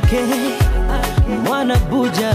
ake mwana buja.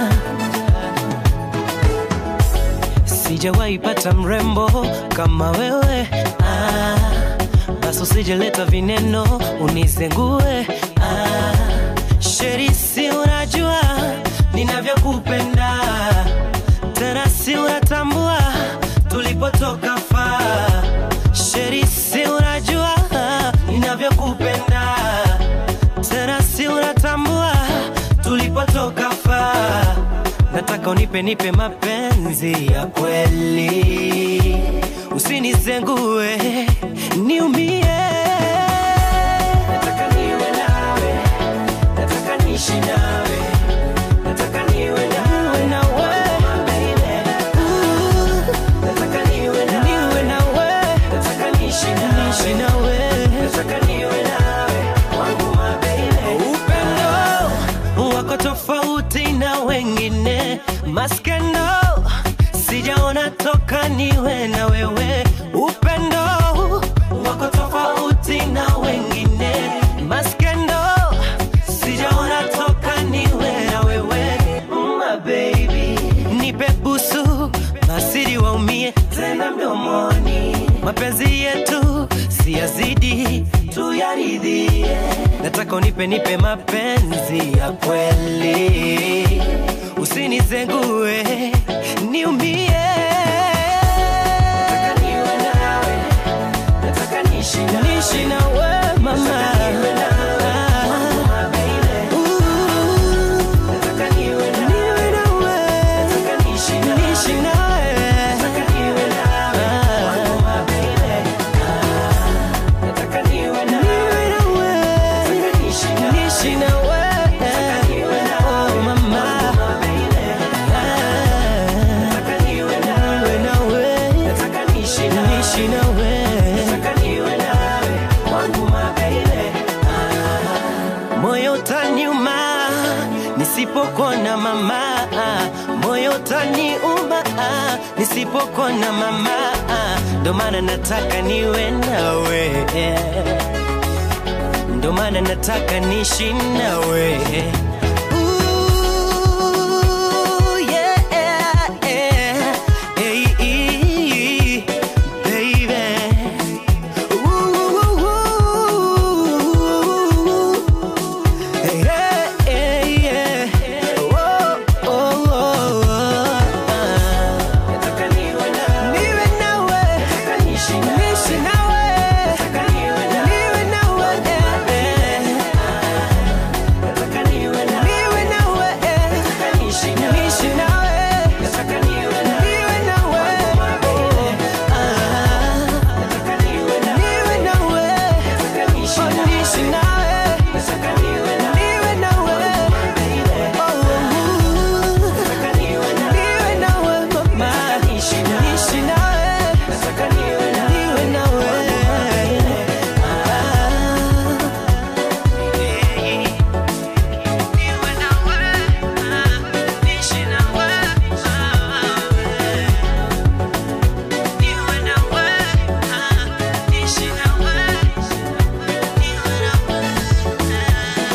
Sijawahi pata mrembo kama wewe, basi usijeleta vineno unizengue. Sheri, si unajua ninavyokupenda, tena si unatambua tulipotoka far. Sheri, si unajua ninavyokupenda, tena si unatambua tulipotoka far. Nataka unipe mapenzi ya kweli, usinizengue niumie. Nataka niwe nawe, nataka niishi nawe, nataka niwe nawe, baby. Nataka niwe nawe, nataka niishi nawe, nataka niwe nawe, wangu baby. Upendo wako tofauti na wengine, maskendo sijaona toka niwe na wewe. Upendo wako tofauti na wengine, maskendo sijaona toka niwe na wewe. My baby, nipe busu masiri waumie tena mdomoni. Mapenzi yetu siyazidi tuyaridhie. Nataka unipe mapenzi ya kweli, usinizengue niumie. Nataka niwe nawe, nataka niishi nawe mama. Moyo utaniuma nisipokona mama, moyo utaniuma nisipokona mama. Ndo maana nataka niwe nawe, ndo maana nataka niishi nawe.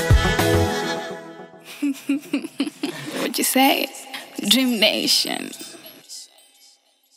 What you say? Dream Nation.